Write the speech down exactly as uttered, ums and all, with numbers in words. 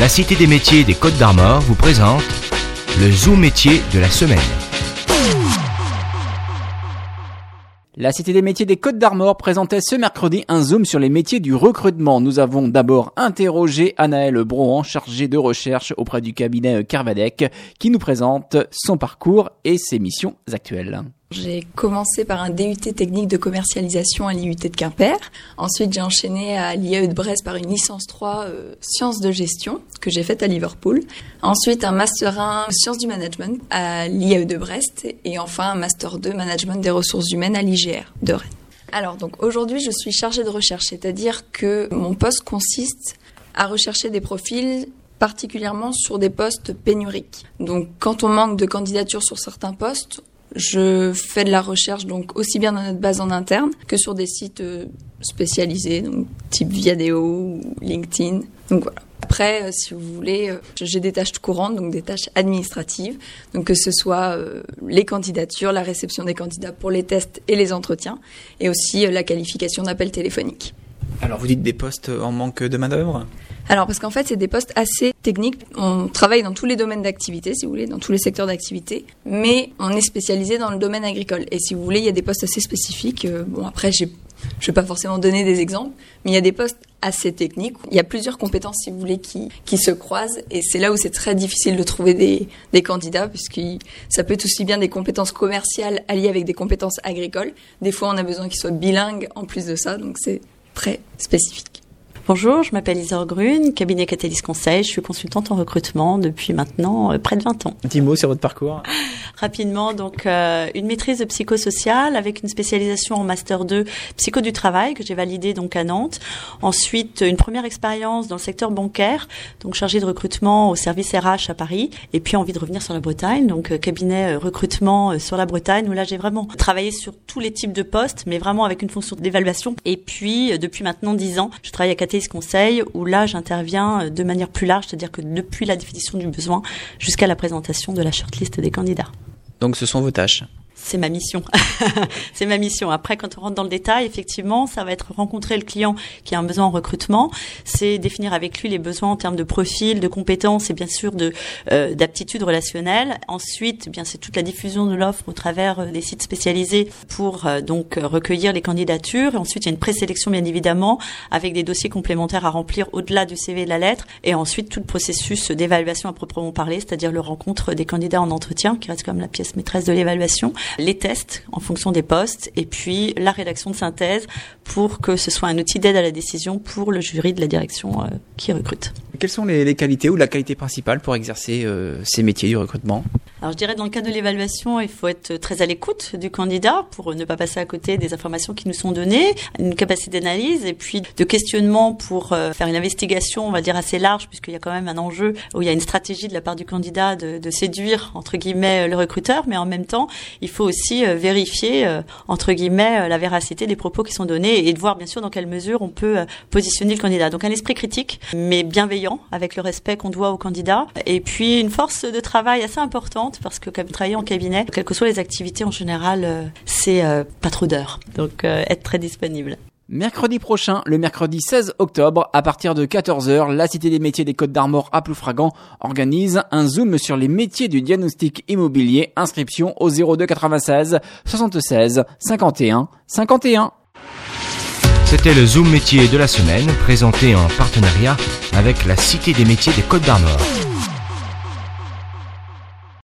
La Cité des métiers des Côtes d'Armor vous présente le Zoom métier de la semaine. La Cité des métiers des Côtes d'Armor présentait ce mercredi un zoom sur les métiers du recrutement. Nous avons d'abord interrogé Anaëlle Brohan, chargée de recherche auprès du cabinet Kervadec, qui nous présente son parcours et ses missions actuelles. J'ai commencé par un D U T technique de commercialisation à l'I U T de Quimper. Ensuite, j'ai enchaîné à l'I A E de Brest par une licence trois euh, sciences de gestion que j'ai faite à Liverpool. Ensuite, un master un sciences du management à l'I A E de Brest. Et enfin, un master deux management des ressources humaines à l'I G R de Rennes. Alors, donc aujourd'hui, je suis chargée de recherche, c'est-à-dire que mon poste consiste à rechercher des profils particulièrement sur des postes pénuriques. Donc, quand on manque de candidatures sur certains postes, je fais de la recherche donc aussi bien dans notre base en interne que sur des sites spécialisés, donc type Viadeo ou LinkedIn. Donc voilà. Après, si vous voulez, j'ai des tâches courantes, donc des tâches administratives, donc que ce soit les candidatures, la réception des candidats pour les tests et les entretiens, et aussi la qualification d'appels téléphoniques. Alors vous dites des postes en manque de main-d'œuvre ? Alors, parce qu'en fait, c'est des postes assez techniques. On travaille dans tous les domaines d'activité, si vous voulez, dans tous les secteurs d'activité, mais on est spécialisé dans le domaine agricole. Et si vous voulez, il y a des postes assez spécifiques. Euh, bon, après, j'ai, je vais pas forcément donner des exemples, mais il y a des postes assez techniques. Il y a plusieurs compétences, si vous voulez, qui, qui se croisent. Et c'est là où c'est très difficile de trouver des, des candidats, puisque ça peut être aussi bien des compétences commerciales alliées avec des compétences agricoles. Des fois, on a besoin qu'ils soient bilingues en plus de ça, donc c'est très spécifique. Bonjour, je m'appelle Isor Grune, cabinet Catalyst Conseil. Je suis consultante en recrutement depuis maintenant euh, près de vingt ans. Un petit mot sur votre parcours. Rapidement, donc euh, une maîtrise de psychosocial avec une spécialisation en master deux psycho du travail que j'ai validée donc à Nantes. Ensuite, une première expérience dans le secteur bancaire, donc chargée de recrutement au service R H à Paris. Et puis envie de revenir sur la Bretagne, donc euh, cabinet euh, recrutement euh, sur la Bretagne où là j'ai vraiment travaillé sur tous les types de postes, mais vraiment avec une fonction d'évaluation. Et puis euh, depuis maintenant dix ans, je travaille à Catalyst Conseil où là j'interviens de manière plus large, c'est-à-dire que depuis la définition du besoin jusqu'à la présentation de la shortlist des candidats. Donc ce sont vos tâches. C'est ma mission. C'est ma mission. Après, quand on rentre dans le détail, effectivement, ça va être rencontrer le client qui a un besoin en recrutement. C'est définir avec lui les besoins en termes de profil, de compétences et bien sûr de euh, d'aptitudes relationnelles. Ensuite, eh bien c'est toute la diffusion de l'offre au travers euh, des sites spécialisés pour euh, donc euh, recueillir les candidatures. Et ensuite, il y a une présélection bien évidemment avec des dossiers complémentaires à remplir au-delà du C V et de la lettre. Et ensuite, tout le processus d'évaluation à proprement parler, c'est-à-dire le rencontre des candidats en entretien, qui reste comme la pièce maîtresse de l'évaluation. Les tests en fonction des postes et puis la rédaction de synthèse pour que ce soit un outil d'aide à la décision pour le jury de la direction euh, qui recrute. Quelles sont les, les qualités ou la qualité principale pour exercer euh, ces métiers du recrutement ? Alors je dirais dans le cadre de l'évaluation, il faut être très à l'écoute du candidat pour ne pas passer à côté des informations qui nous sont données, une capacité d'analyse et puis de questionnement pour euh, faire une investigation, on va dire assez large puisqu'il y a quand même un enjeu où il y a une stratégie de la part du candidat de, de séduire entre guillemets le recruteur, mais en même temps il faut aussi euh, vérifier euh, entre guillemets euh, la véracité des propos qui sont donnés et de voir bien sûr dans quelle mesure on peut euh, positionner le candidat. Donc un esprit critique mais bienveillant avec le respect qu'on doit au candidat et puis une force de travail assez importante parce que comme travailler en cabinet, quelles que soient les activités en général, euh, c'est euh, pas trop d'heures. Donc euh, être très disponible. Mercredi prochain, le mercredi seize octobre, à partir de quatorze heures, la Cité des métiers des Côtes d'Armor à Ploufragan organise un zoom sur les métiers du diagnostic immobilier. Inscription au zéro deux quatre-vingt-seize soixante-seize cinquante et un cinquante et un. C'était le Zoom métier de la semaine, présenté en partenariat avec la Cité des métiers des Côtes d'Armor.